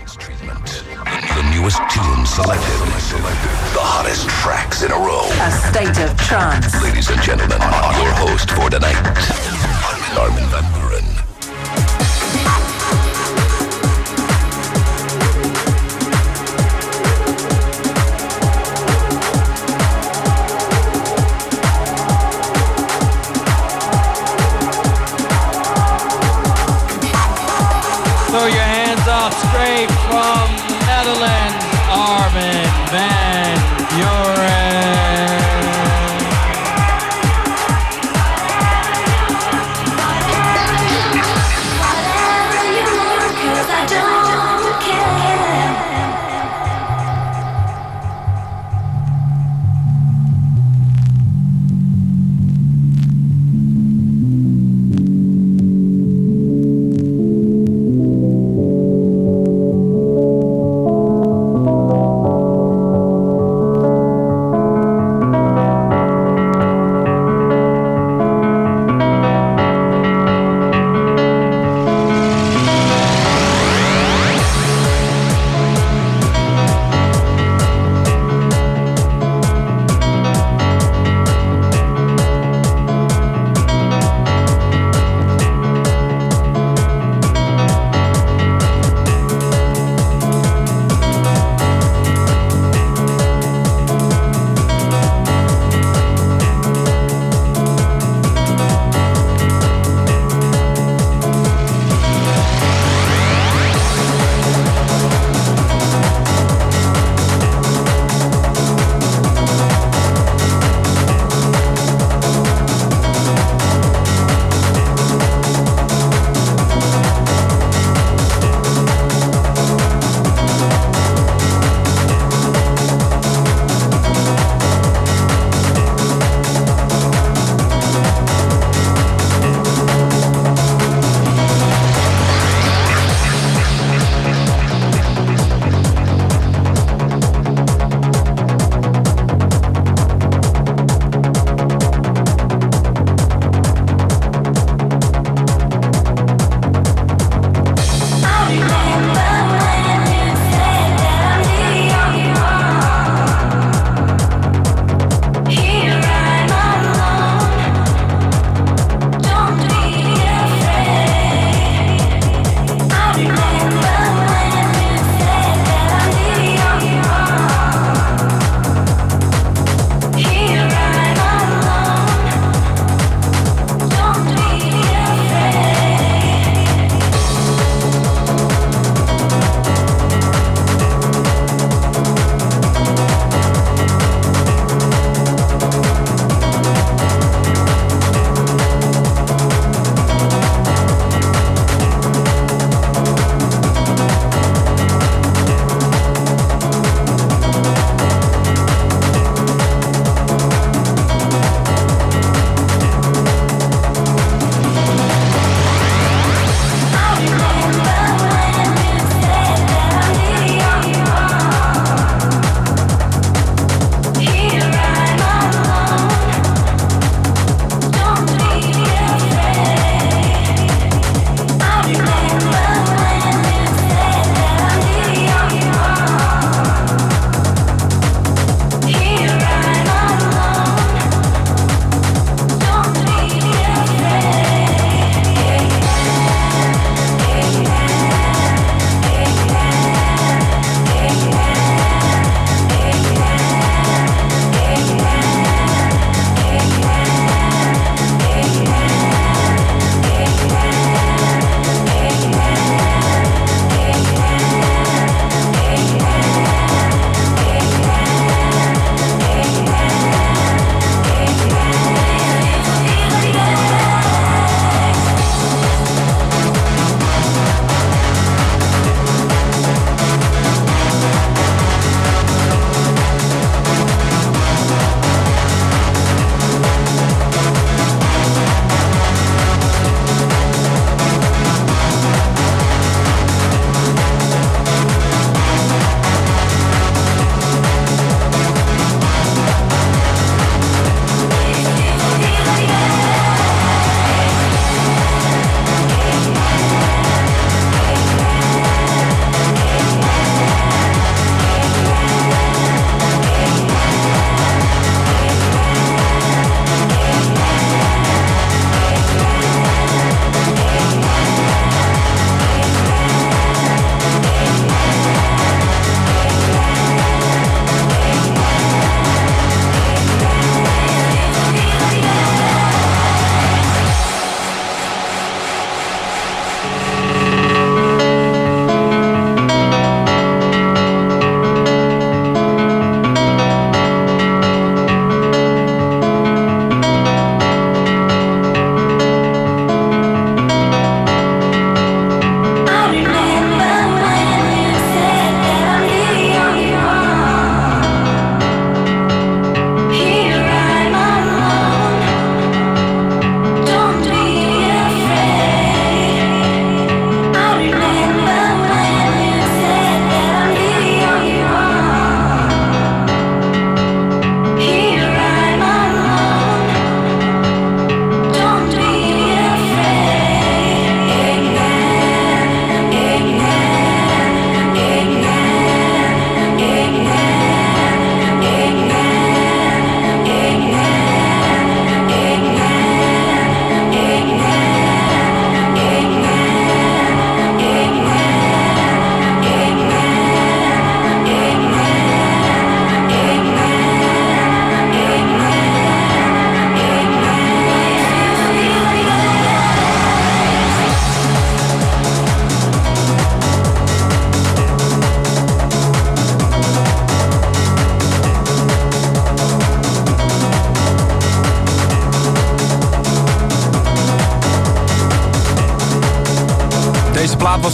treatment. The newest tunes selected. The hottest tracks in a row. A state of trance. Ladies and gentlemen, your host for tonight, Armin van Buuren. Throw your hands up straight from the Netherlands, Armin van Buuren. Whatever you want, 'cause I don't care.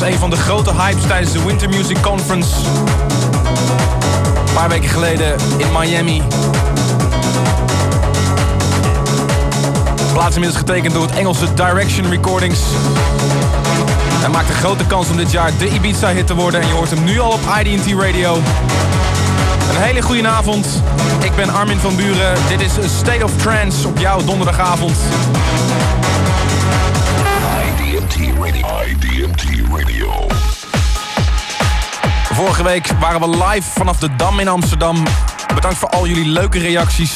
een van de grote hypes tijdens de Winter Music Conference. Een paar weken geleden in Miami. De plaats inmiddels getekend door het Engelse Direction Recordings. Hij maakt een grote kans om dit jaar de Ibiza-hit te worden. En je hoort hem nu al op IDT Radio. Een hele goede avond. Ik ben Armin van Buren. Dit is State of Trance op jouw donderdagavond. IDT Radio. Vorige week waren we live vanaf de Dam in Amsterdam. Bedankt voor al jullie leuke reacties.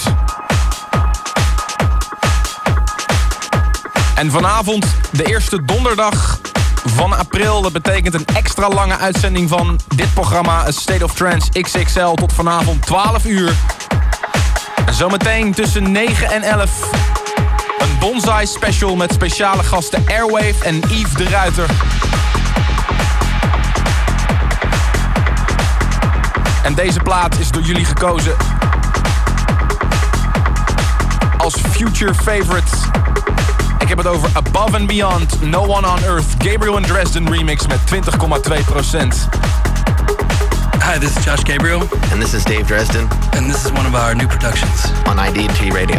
En vanavond, de eerste donderdag van april. Dat betekent een extra lange uitzending van dit programma State of Trance XXL tot vanavond 12 uur. En zometeen tussen 9 en 11 een Bonsai special met speciale gasten Airwave en Yves de Ruiter. En deze plaat is door jullie gekozen als future favorite. Ik heb het over Above and Beyond, No One on Earth, Gabriel and Dresden remix met 20,2%. Hi, this is Josh Gabriel. And this is Dave Dresden. And this is one of our new productions on IDT Radio.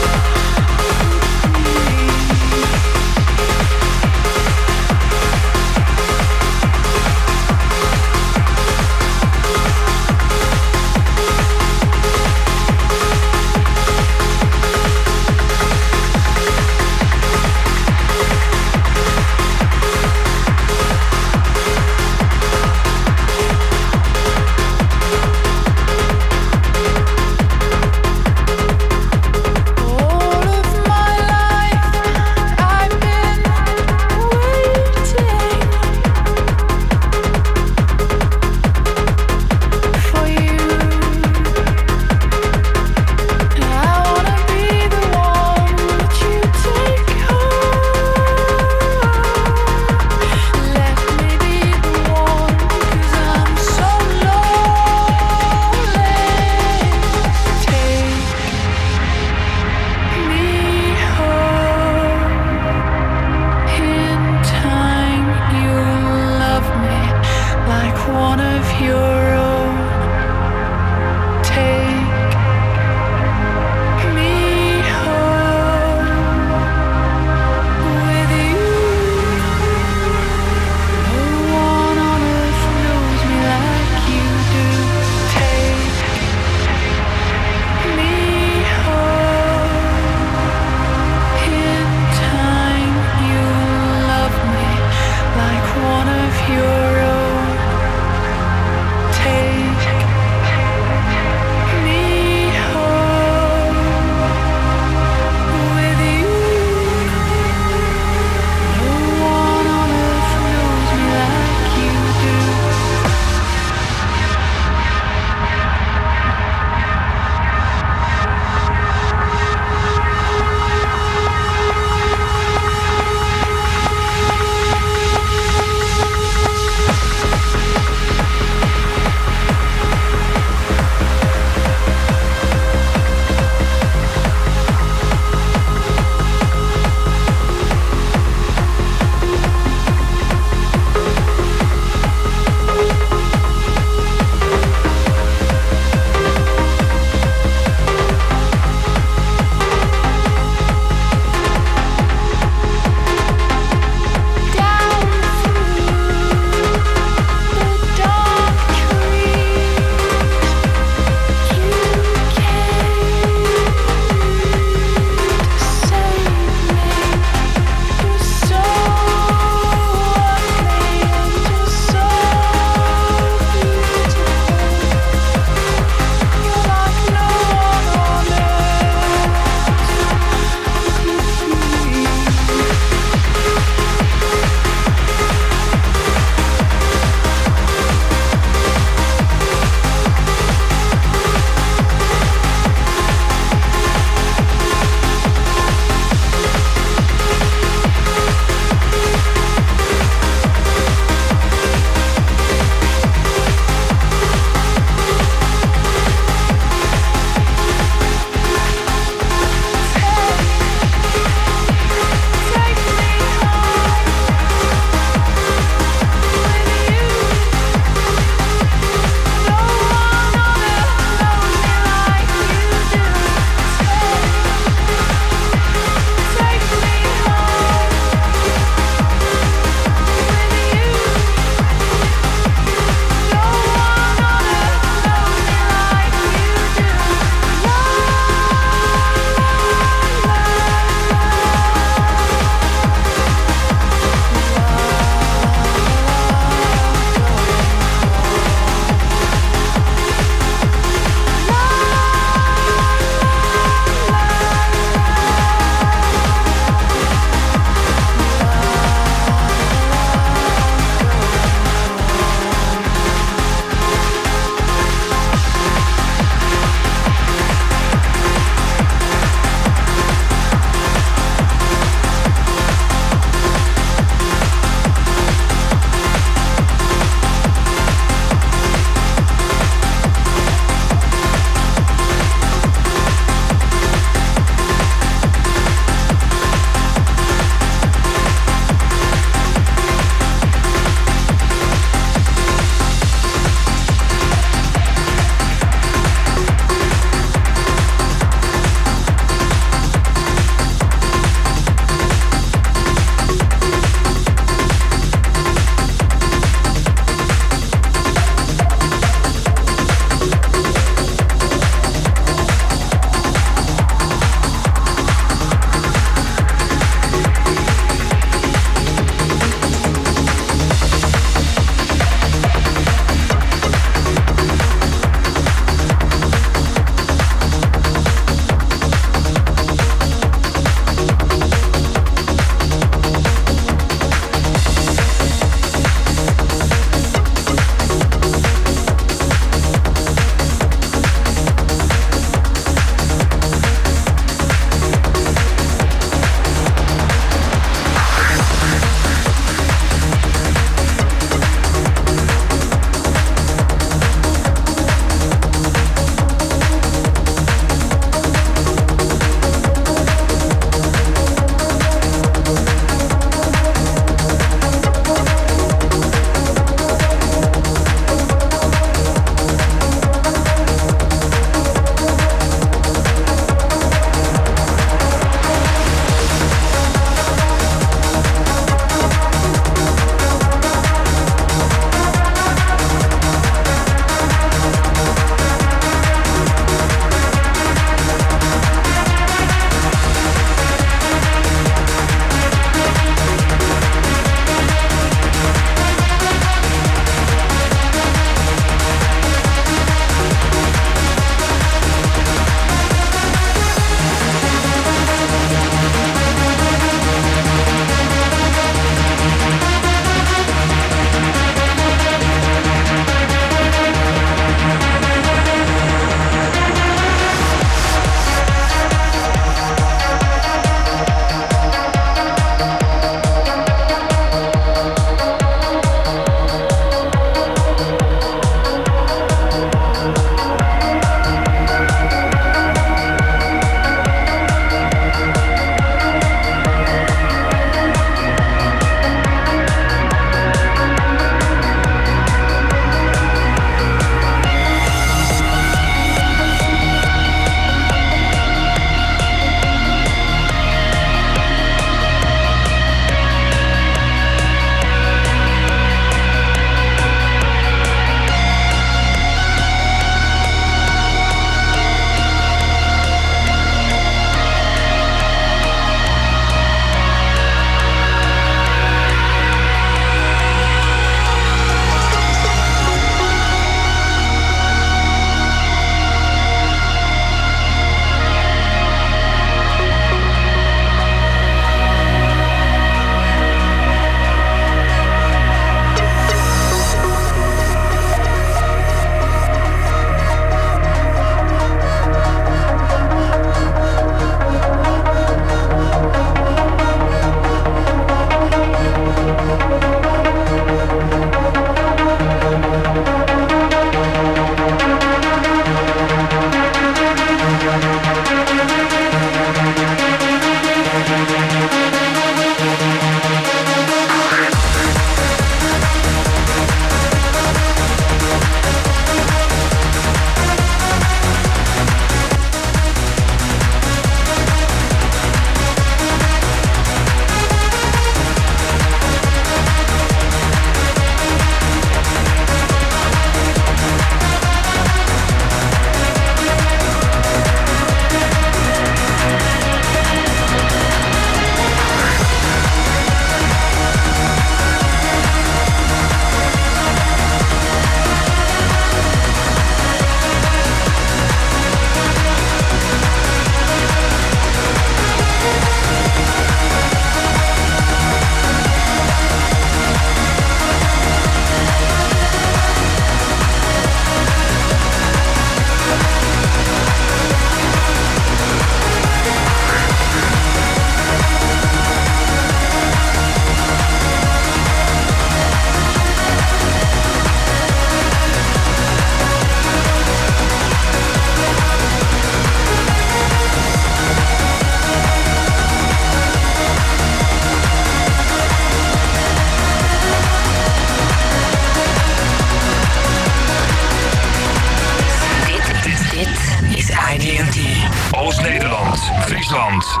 Friesland. 91.0.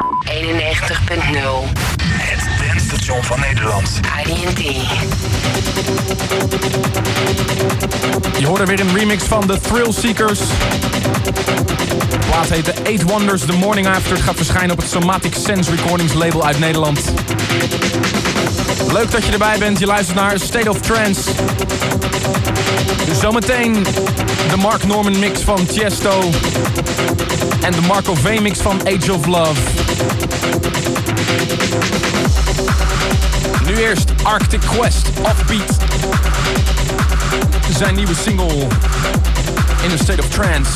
Het dansstation van Nederland. IDT. Je hoorde weer een remix van The Thrill Seekers. De plaat heet The 8 Wonders The Morning After. Het gaat verschijnen op het Somatic Sense Recordings label uit Nederland. Leuk dat je erbij bent. Je luistert naar State of Trance. Zometeen de Mark Norman mix van Tiesto. En de Marco V mix van Age of Love. Nu eerst Arctic Quest, Offbeat. Zijn nieuwe single in a State of Trance.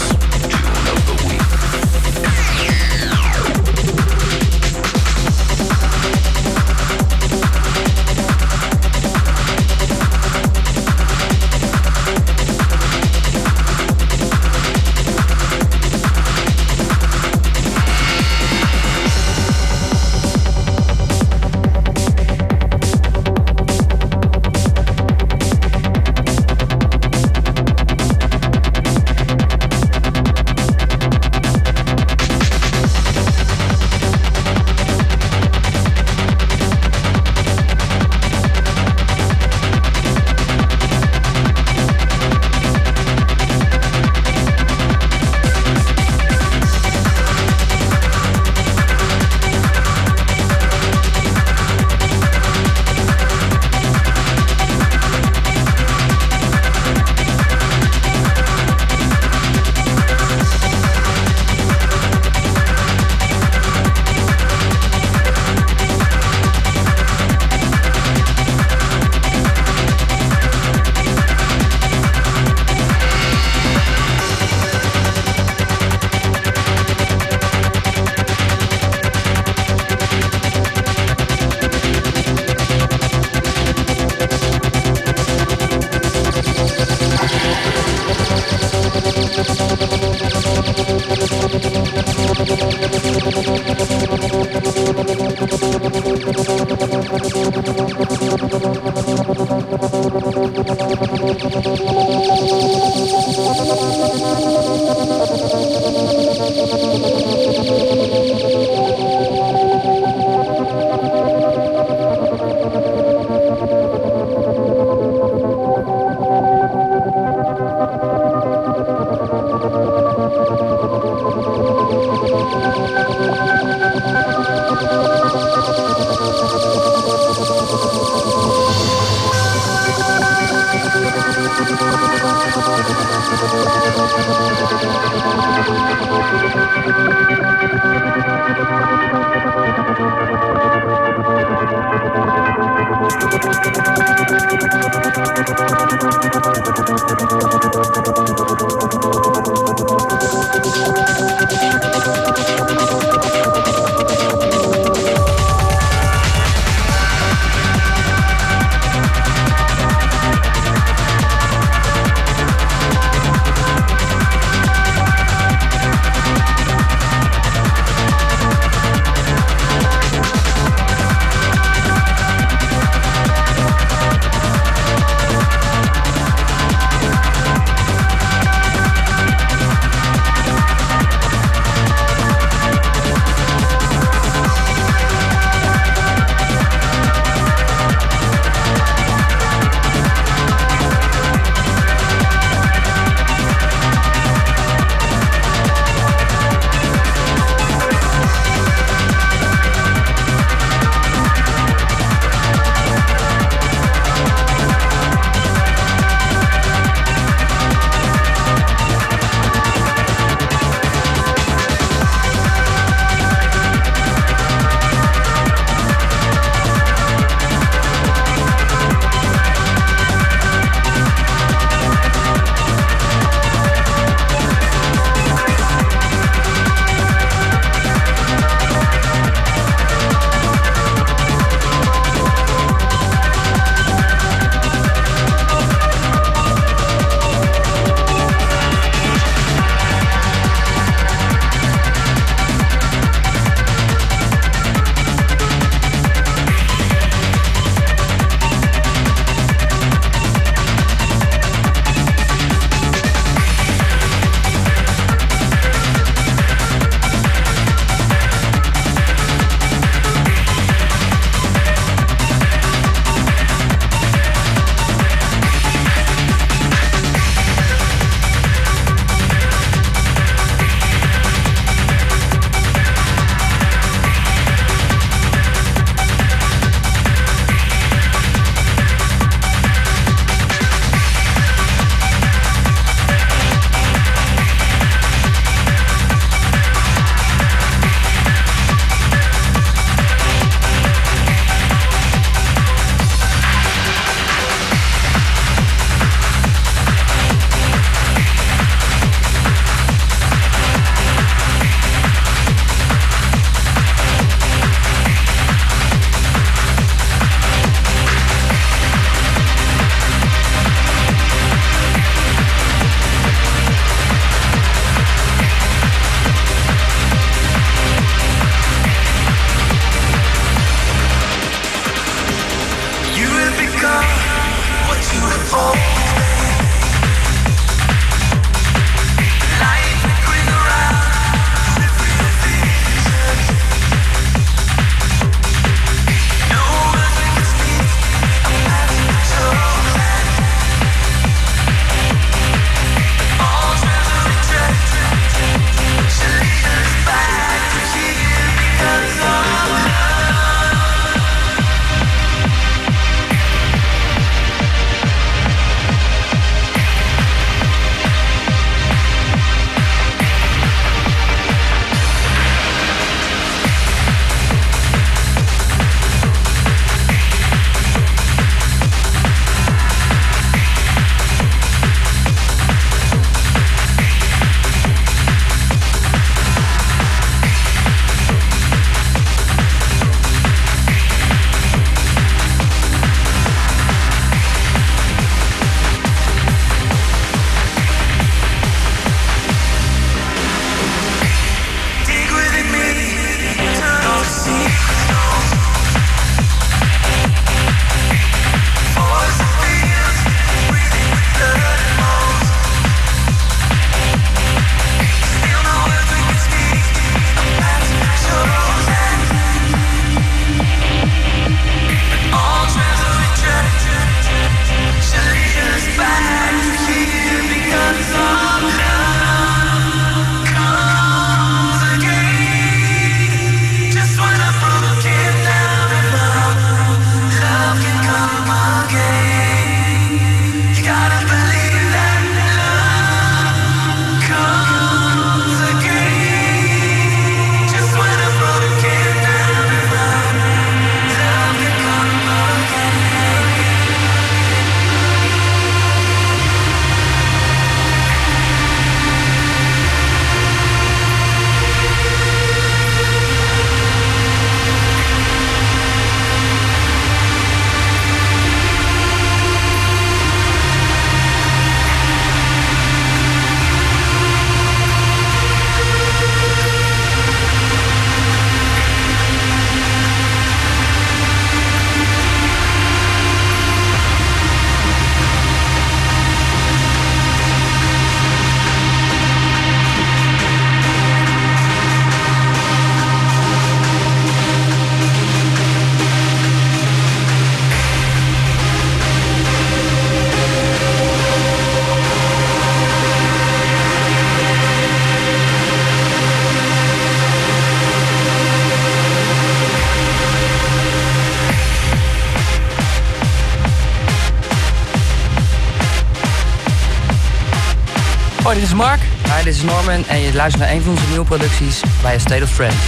Hoi, dit is Mark. Hi, dit is Norman en je luistert naar een van onze nieuwe producties bij A State of Trance.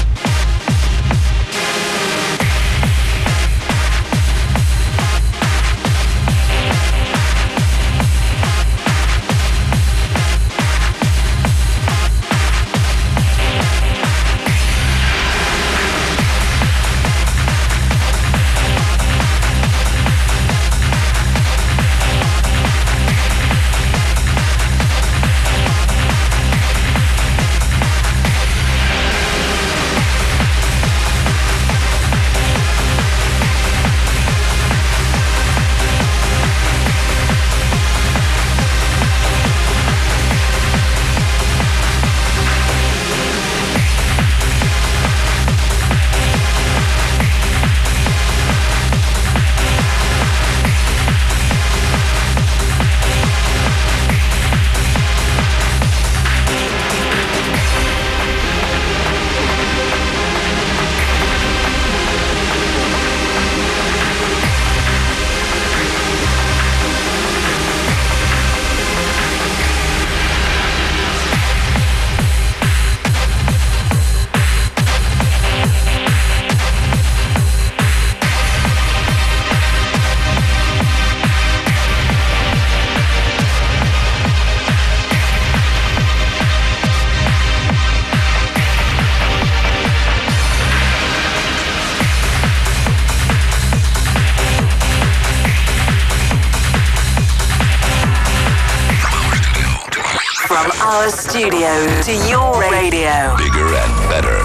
Our studio to your radio. Bigger and better.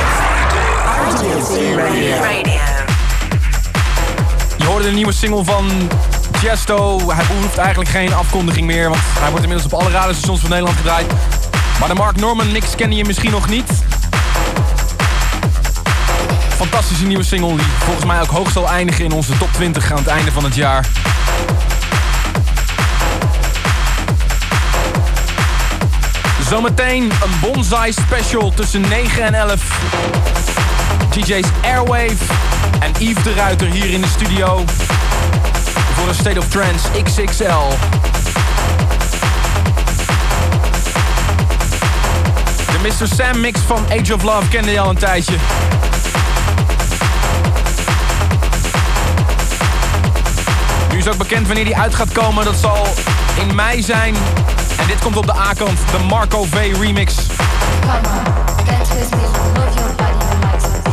RDLC Radio. Je hoorde de nieuwe single van Tiesto. Hij behoeft eigenlijk geen afkondiging meer, want hij wordt inmiddels op alle radiostations van Nederland gedraaid. Maar de Mark Norman mix kende je misschien nog niet. Fantastische nieuwe single die volgens mij ook hoog zal eindigen in onze top 20 aan het einde van het jaar. Zometeen een bonsai special tussen 9 en 11. DJ's Airwave en Yves de Ruiter hier in de studio. Voor een State of Trance XXL. De Mr. Sam mix van Age of Love kende je al een tijdje. Nu is ook bekend wanneer die uit gaat komen. Dat zal in mei zijn. En dit komt op de A-kant, de Marco V remix. Come on, dance with me, move your body like something.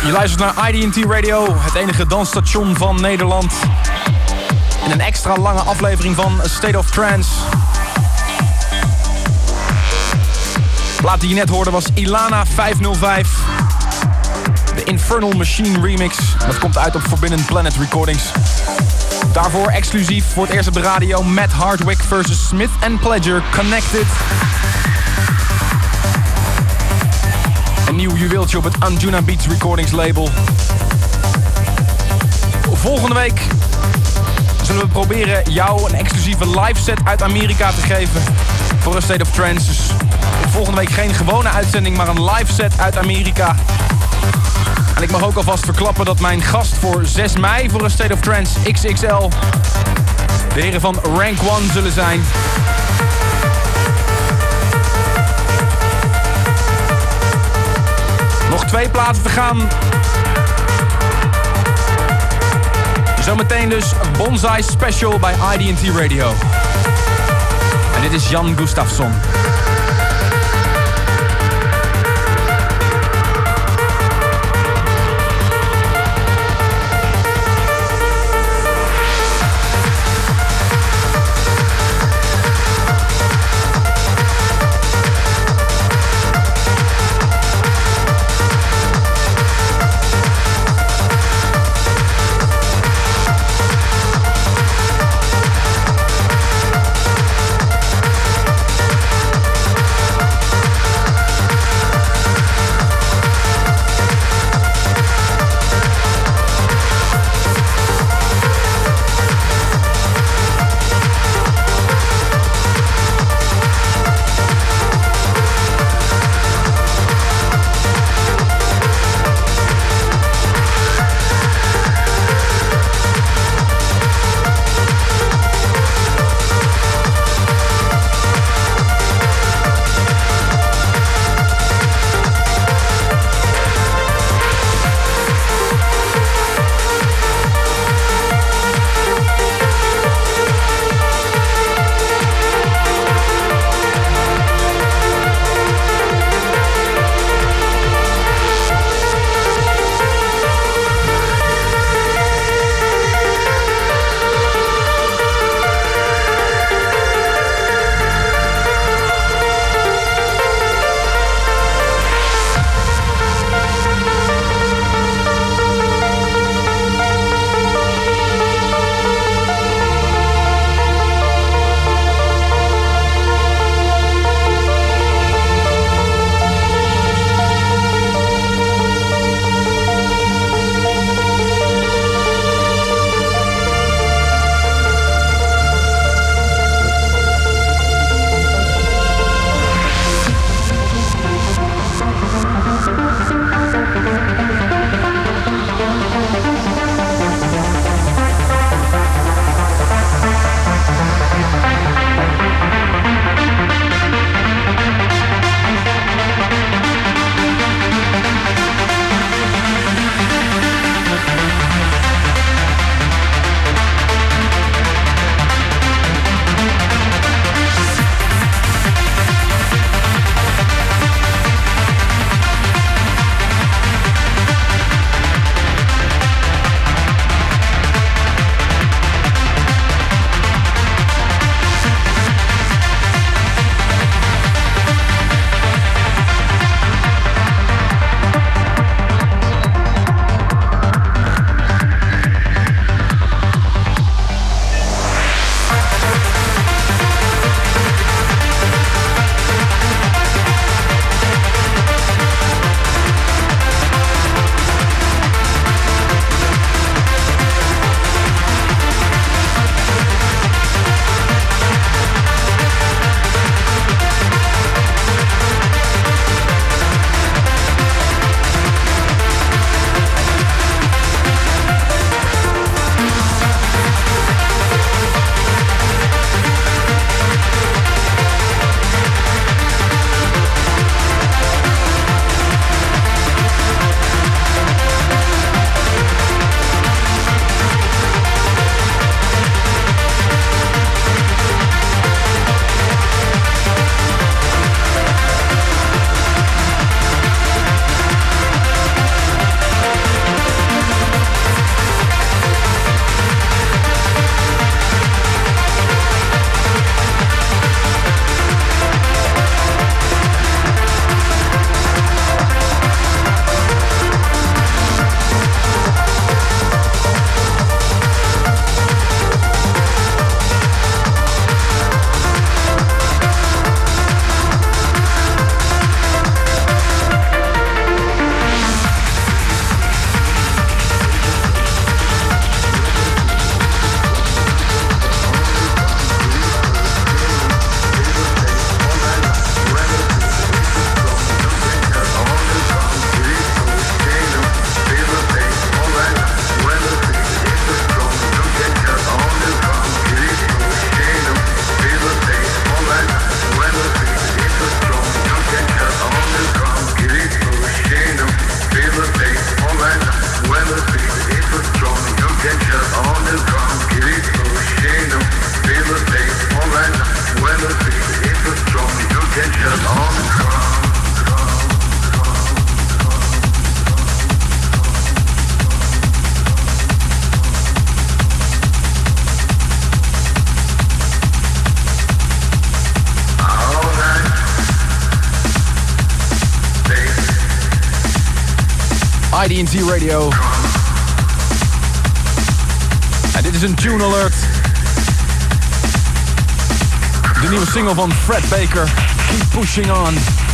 Je luistert naar IDT Radio, het enige dansstation van Nederland. In een extra lange aflevering van A State of Trance. De plaat die je net hoorde was Ilana 505. De Infernal Machine remix. Dat komt uit op Forbidden Planet Recordings. Daarvoor exclusief voor het eerst op de radio Matt Hardwick versus Smith & Pledger Connected. Een nieuw juweeltje op het Anjuna Beats Recordings label. Volgende week zullen we proberen jou een exclusieve live set uit Amerika te geven voor A State of Trance. Dus volgende week geen gewone uitzending, maar een live set uit Amerika. En ik mag ook alvast verklappen dat mijn gast voor 6 mei voor A State of Trance XXL de heren van Rank One zullen zijn. Nog 2 plaatsen te gaan. Zometeen dus Bonsai Special bij IDT Radio. En dit is Jan Gustafsson. IDT Radio. En dit is een Tune Alert. De nieuwe single van Fred Baker, Keep Pushing On.